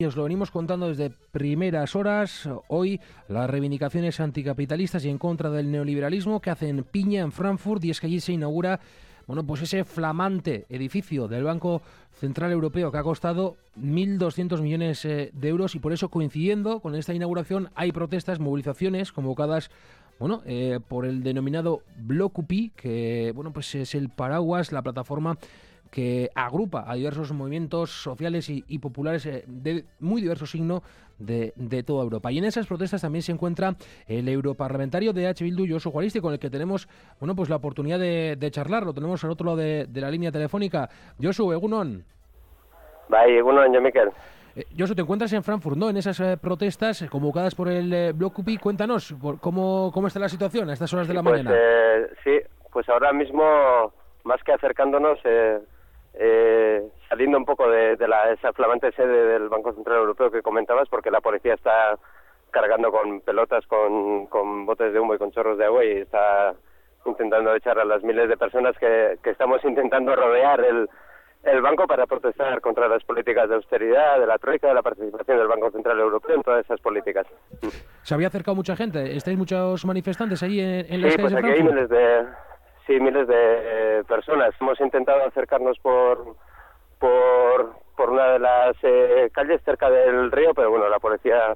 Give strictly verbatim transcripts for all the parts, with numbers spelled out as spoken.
Os lo venimos contando desde primeras horas. Hoy las reivindicaciones anticapitalistas y en contra del neoliberalismo que hacen piña en Frankfurt, y es que allí se inaugura bueno, pues ese flamante edificio del Banco Central Europeo que ha costado mil doscientos millones de euros, y por eso, coincidiendo con esta inauguración, hay protestas, movilizaciones convocadas bueno, eh, por el denominado Blokupi, que bueno, pues es el paraguas, la plataforma que agrupa a diversos movimientos sociales y, y populares eh, de muy diverso signo de, de toda Europa. Y en esas protestas también se encuentra el europarlamentario de H. Bildu, Josu Juaristi, con el que tenemos bueno, pues la oportunidad de, de charlar. Lo tenemos al otro lado de, de la línea telefónica. Josu, egunon. Bai, egunon, jo Mikel. Eh, Josu, te encuentras en Frankfurt, ¿no? En esas eh, protestas convocadas por el eh, Blokupi. Cuéntanos, por, ¿cómo, ¿cómo está la situación a estas horas de la pues, mañana? Eh, sí, pues ahora mismo, más que acercándonos... Eh... Eh, saliendo un poco de, de la, esa flamante sede del Banco Central Europeo que comentabas, porque la policía está cargando con pelotas, con, con botes de humo y con chorros de agua, y está intentando echar a las miles de personas que, que estamos intentando rodear el, el banco para protestar contra las políticas de austeridad, de la troika, de la participación del Banco Central Europeo en todas esas políticas. ¿Se había acercado mucha gente? ¿Estáis muchos manifestantes allí en, en las sí, calles pues de aquí hay Frankfurt? miles de... Sí, miles de eh, personas. Hemos intentado acercarnos por por, por una de las eh, calles cerca del río, pero bueno, la policía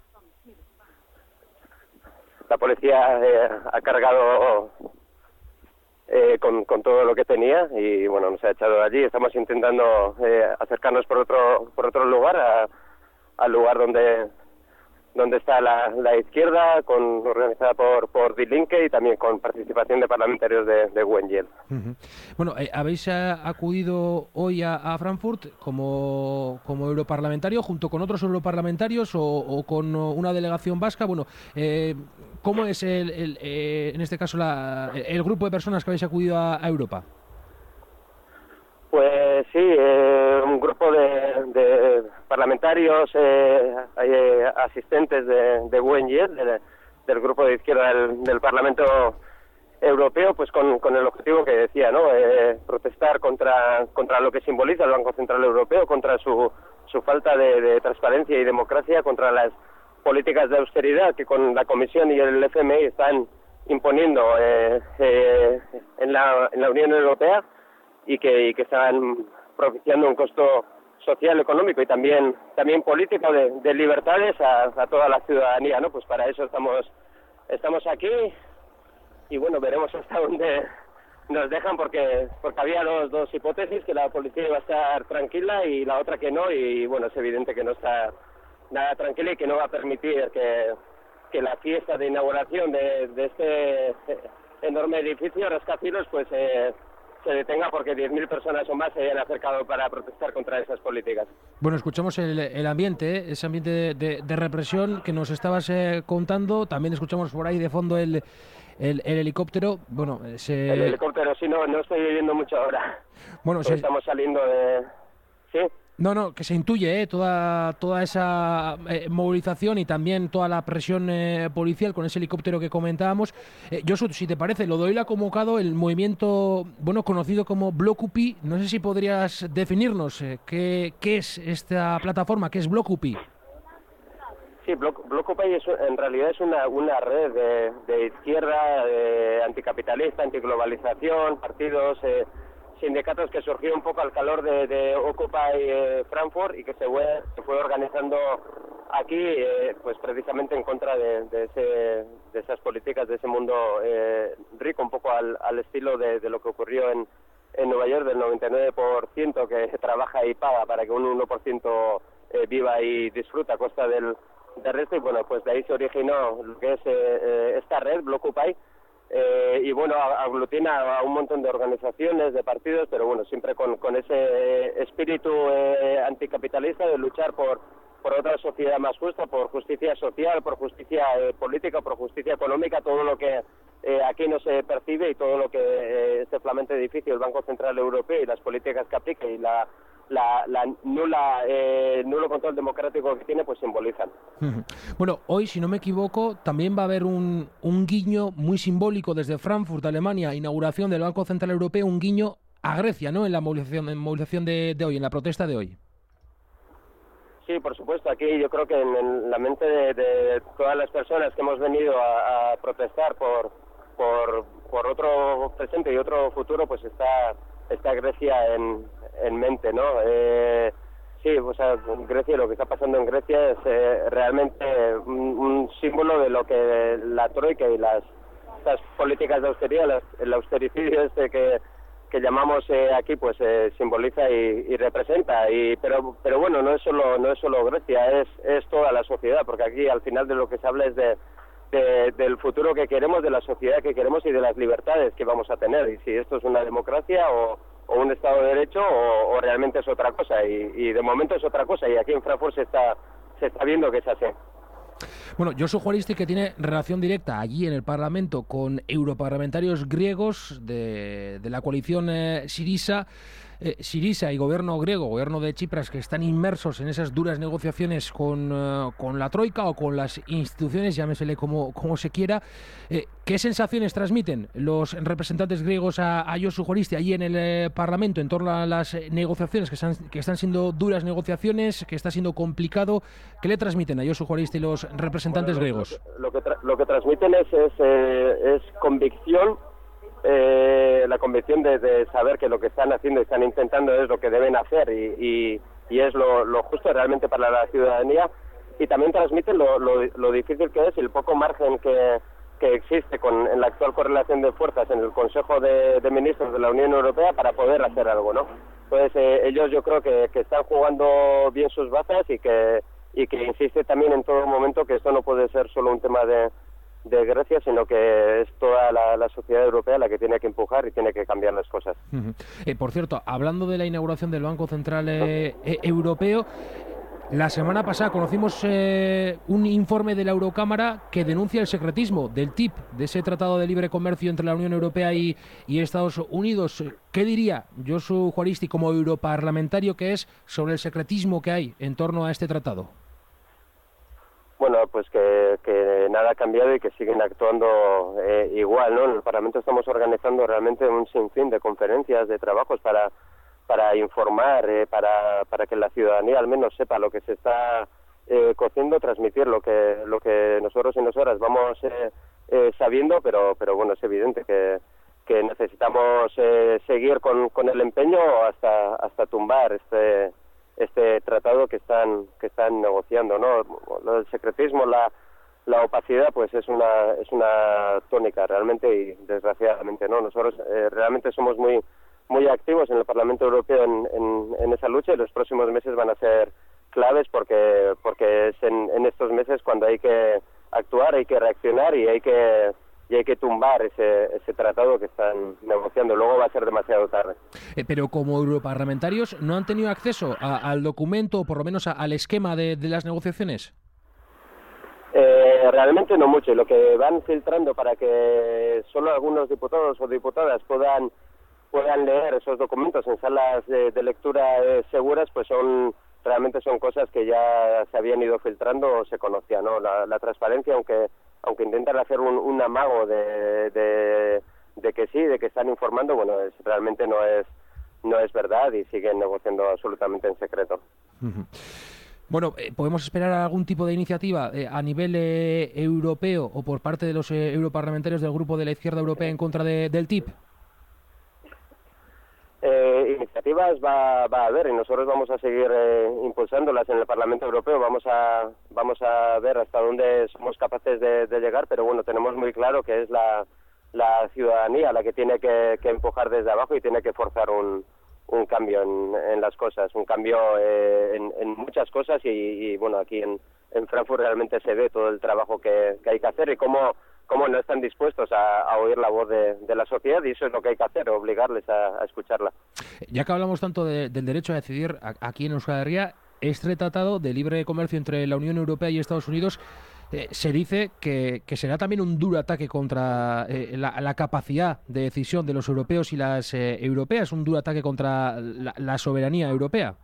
la policía eh, ha cargado eh, con, con todo lo que tenía y bueno, nos ha echado de allí. Estamos intentando eh, acercarnos por otro por otro lugar, a, al lugar donde donde está la, la izquierda, con organizada por por Die Linke y también con participación de parlamentarios de, de Wengel. Uh-huh. Bueno, eh, habéis eh, acudido hoy a, a Frankfurt como, como europarlamentario, junto con otros europarlamentarios o, o con una delegación vasca. Bueno, eh, ¿cómo es el, el, eh, en este caso la, el grupo de personas que habéis acudido a, a Europa? Pues sí, eh, un grupo de, de parlamentarios, eh, eh, asistentes de, de Wengel, de, del grupo de izquierda del, del Parlamento Europeo, pues con, con el objetivo que decía, ¿no? Eh, protestar contra contra lo que simboliza el Banco Central Europeo, contra su, su falta de, de transparencia y democracia, contra las políticas de austeridad que con la Comisión y el F M I están imponiendo eh, eh, en, la, en la Unión Europea, y que, y que están propiciando un costo social, económico y también también político de, de libertades a, a toda la ciudadanía, ¿no? Pues para eso estamos estamos aquí y bueno, veremos hasta dónde nos dejan, porque porque había dos, dos hipótesis, que la policía iba a estar tranquila y la otra que no, y bueno, es evidente que no está nada tranquila y que no va a permitir que, que la fiesta de inauguración de, de este enorme edificio, rascacielos, pues eh, se detenga porque diez mil personas o más se hayan acercado para protestar contra esas políticas. Bueno, escuchamos el, el ambiente, ¿eh? Ese ambiente de, de, de represión que nos estabas eh, contando. También escuchamos por ahí de fondo el, el, el helicóptero. Bueno, se... El helicóptero, sí, no, no estoy viendo mucho ahora. Bueno, se... estamos saliendo de... ¿Sí? No, no, que se intuye ¿eh? toda toda esa eh, movilización y también toda la presión eh, policial con ese helicóptero que comentábamos. Eh, Josu, si te parece, lo de hoy ha convocado el movimiento, bueno, conocido como Blokupi. No sé si podrías definirnos eh, qué, qué es esta plataforma, qué es Blokupi. Sí, Blokupi es, en realidad es una, una red de, de izquierda, de anticapitalista, antiglobalización, partidos... Eh, sindicatos que surgió un poco al calor de, de Occupy eh, Frankfurt y que se fue, se fue organizando aquí, eh, pues precisamente en contra de, de, ese, de esas políticas, de ese mundo eh, rico, un poco al, al estilo de, de lo que ocurrió en, en Nueva York, del noventa y nueve por ciento que trabaja y paga para que un uno por ciento eh, viva y disfruta a costa del, del resto. Y bueno, pues de ahí se originó lo que es eh, eh, esta red, Blokupi. Eh, y bueno, aglutina a un montón de organizaciones, de partidos, pero bueno, siempre con, con ese espíritu eh, anticapitalista de luchar por, por otra sociedad más justa, por justicia social, por justicia eh, política, por justicia económica, todo lo que eh, aquí no se percibe y todo lo que eh, este flamante edificio, el Banco Central Europeo y las políticas que aplica y la la, la nula eh, nulo control democrático que tiene, pues simbolizan. Bueno, hoy, si no me equivoco, también va a haber un, un guiño muy simbólico desde Frankfurt, Alemania, inauguración del Banco Central Europeo, un guiño a Grecia, ¿no?, en la movilización, en movilización de, de hoy, en la protesta de hoy. Sí, por supuesto. Aquí yo creo que en, en la mente de, de todas las personas que hemos venido a, a protestar por, por por otro presente y otro futuro, pues está está Grecia en, en mente, ¿no? Eh, sí, o sea, Grecia, lo que está pasando en Grecia es eh, realmente un, un símbolo de lo que la troika y las estas políticas de austeridad, las, el austericidio este que que llamamos eh, aquí, pues eh, simboliza y, y representa. Y pero pero bueno, no es solo no es solo Grecia, es es toda la sociedad, porque aquí al final de lo que se habla es de, de del futuro que queremos, de la sociedad que queremos y de las libertades que vamos a tener, y si esto es una democracia o, o un Estado de Derecho o, o realmente es otra cosa, y, y de momento es otra cosa, y aquí en Frankfurt se está se está viendo que es así. Bueno, Josu Horisti, que tiene relación directa allí en el Parlamento con europarlamentarios griegos de, de la coalición eh, Syriza, eh, Syriza y gobierno griego, gobierno de Chipras, que están inmersos en esas duras negociaciones con, uh, con la Troika o con las instituciones, llámesele como, como se quiera. Eh, ¿Qué sensaciones transmiten los representantes griegos a, a Josu Horisti allí en el eh, Parlamento en torno a las negociaciones, que están, que están siendo duras negociaciones, que está siendo complicado? ¿Qué le transmiten a Josu Horisti los representantes bueno, lo, griegos? Lo que, tra- lo que transmiten es, es, eh, es convicción, eh, la convicción de, de saber que lo que están haciendo y están intentando es lo que deben hacer y, y, y es lo, lo justo realmente para la ciudadanía, y también transmiten lo, lo, lo difícil que es y el poco margen que, que existe con, en la actual correlación de fuerzas en el Consejo de, de Ministros de la Unión Europea para poder hacer algo, ¿no? Entonces eh, ellos yo creo que, que están jugando bien sus bazas y que y que insiste también en todo momento que esto no puede ser solo un tema de, de Grecia, sino que es toda la, la sociedad europea la que tiene que empujar y tiene que cambiar las cosas. Uh-huh. Eh, por cierto, hablando de la inauguración del Banco Central eh, eh, Europeo, la semana pasada conocimos eh, un informe de la Eurocámara que denuncia el secretismo del T I P, de ese Tratado de Libre Comercio entre la Unión Europea y, y Estados Unidos. ¿Qué diría Josu Horisti, como europarlamentario que es, sobre el secretismo que hay en torno a este tratado? Bueno, pues que, que nada ha cambiado y que siguen actuando eh, igual, ¿no? En el Parlamento estamos organizando realmente un sinfín de conferencias, de trabajos para para informar, eh, para para que la ciudadanía al menos sepa lo que se está eh, cociendo, transmitir lo que lo que nosotros y nosotras vamos eh, eh, sabiendo, pero pero bueno, es evidente que que necesitamos eh, seguir con, con el empeño hasta hasta tumbar este este tratado que están que están negociando, ¿no? Lo del secretismo, la la opacidad, pues es una es una tónica realmente y desgraciadamente, ¿no? Nosotros eh, realmente somos muy muy activos en el Parlamento Europeo en, en, en esa lucha, y los próximos meses van a ser claves porque porque es en, en estos meses cuando hay que actuar, hay que reaccionar y hay que y hay que tumbar ese ese tratado que están negociando. Luego va a ser demasiado tarde. Eh, pero como europarlamentarios, ¿no han tenido acceso a, al documento o por lo menos a, al esquema de, de las negociaciones? Eh, realmente no mucho, y lo que van filtrando para que solo algunos diputados o diputadas puedan puedan leer esos documentos en salas de, de lectura eh, seguras, pues son realmente son cosas que ya se habían ido filtrando o se conocía, ¿no? La, la transparencia, aunque aunque intentan hacer un, un amago de, de, de que sí, de que están informando, bueno, es, realmente no es no es verdad y siguen negociando absolutamente en secreto. Uh-huh. Bueno, eh, ¿podemos esperar algún tipo de iniciativa eh, a nivel eh, europeo o por parte de los eh, europarlamentarios del Grupo de la Izquierda Europea en contra de, del T I P? Eh, iniciativas va, va a haber y nosotros vamos a seguir eh, impulsándolas en el Parlamento Europeo. Vamos a vamos a ver hasta dónde somos capaces de, de llegar, pero bueno, tenemos muy claro que es la, la ciudadanía la que tiene que, que empujar desde abajo y tiene que forzar un, un cambio en, en las cosas, un cambio eh, en, en muchas cosas y, y bueno, aquí en, en Frankfurt realmente se ve todo el trabajo que, que hay que hacer y cómo cómo no están dispuestos a, a oír la voz de, de la sociedad, y eso es lo que hay que hacer, obligarles a, a escucharla. Ya que hablamos tanto de, del derecho a decidir aquí en Euskal Herria, este tratado de libre comercio entre la Unión Europea y Estados Unidos eh, se dice que, que será también un duro ataque contra eh, la, la capacidad de decisión de los europeos y las eh, europeas, un duro ataque contra la, la soberanía europea.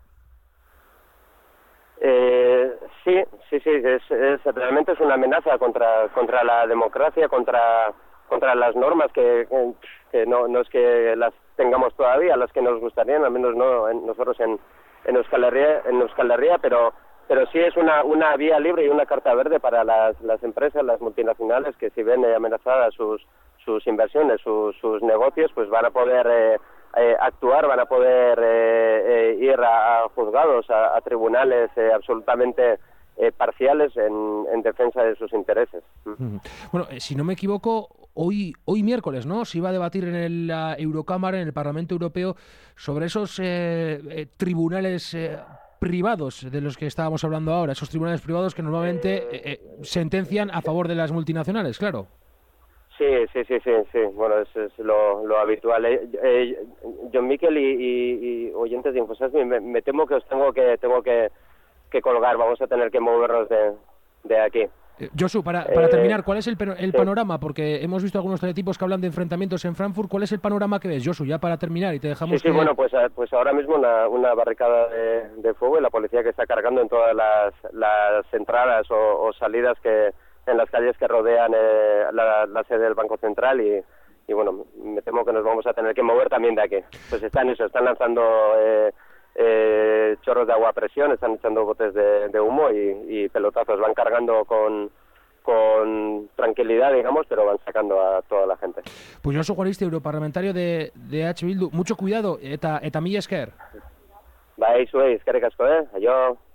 Eh, sí, sí, sí, es, es, realmente es una amenaza contra contra la democracia, contra contra las normas que, que no, no es que las tengamos todavía, las que nos gustarían, al menos no en, nosotros en, en Euskal Herria, en Euskal Herria, pero pero sí es una, una vía libre y una carta verde para las, las empresas, las multinacionales, que si ven eh, amenazadas sus, sus inversiones, sus, sus negocios, pues van a poder eh, eh, actuar, van a poder eh, eh, ir a, a juzgados, a, a tribunales eh, absolutamente eh, parciales en, en defensa de sus intereses. Mm. Bueno, eh, si no me equivoco, hoy hoy miércoles, ¿no?, se iba a debatir en el, la Eurocámara, en el Parlamento Europeo, sobre esos eh, eh, tribunales eh, privados de los que estábamos hablando ahora, esos tribunales privados que normalmente eh, eh, sentencian a favor de las multinacionales, claro. Sí, sí, sí, sí, sí. Bueno, es, es lo, lo habitual. Eh, eh, John Miquel y, y, y oyentes de Infosasmi, me, me temo que os tengo que tengo que, que colgar. Vamos a tener que movernos de, de aquí. Eh, Josu, para, para eh, terminar, ¿cuál es el, el sí. panorama? Porque hemos visto algunos teletipos que hablan de enfrentamientos en Frankfurt. ¿Cuál es el panorama que ves, Josu? Ya para terminar y te dejamos. Sí, sí, que... bueno, pues, pues ahora mismo una, una barricada de, de fuego y la policía que está cargando en todas las, las entradas o, o salidas que en las calles que rodean eh, la, la sede del Banco Central y, y bueno, me temo que nos vamos a tener que mover también de aquí. Pues están eso, están lanzando eh, eh, chorros de agua a presión, están echando botes de, de humo y, y pelotazos, van cargando con con tranquilidad, digamos, pero van sacando a toda la gente. Pues Josu Juaristi, europarlamentario de, de H. Bildu, mucho cuidado, eta, eta mila esker. Bai, zuei, eskerrik asko, eh? Aio.